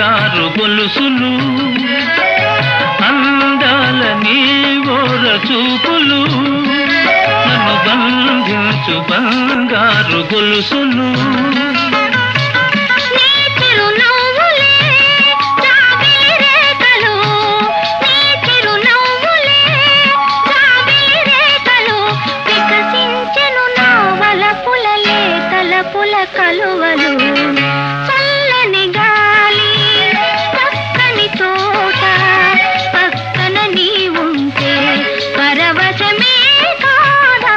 బంగారు గొలుసులు అందాల నీ ఓర చూపులు నన్ను బంధించు బంగారు గొలుసులు కలువలు చల్లని గాలి చక్కని తోట పక్కన నీ ఉంటే పరవశమే కాదా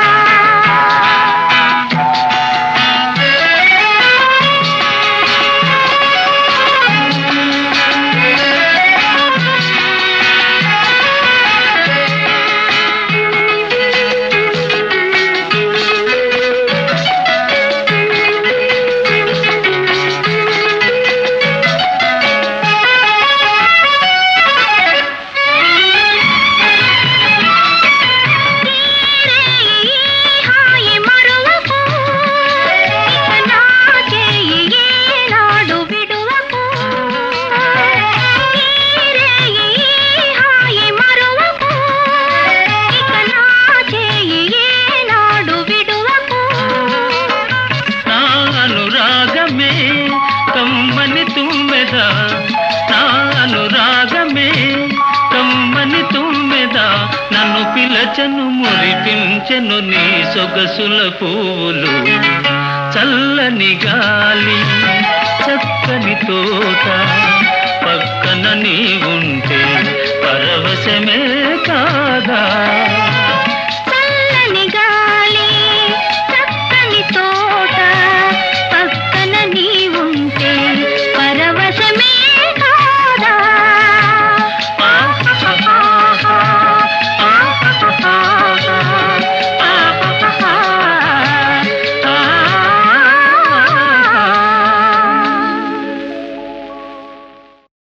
కమ్మని తుమ్మెద నా అనురాగమే కమ్మని తుమ్మెద నన్ను పిలచను మురిపించెను నీ సొగసుల పువ్వులు చల్లని గాలి చక్కని తోట పక్కన నీ ఉంటే పరవశమే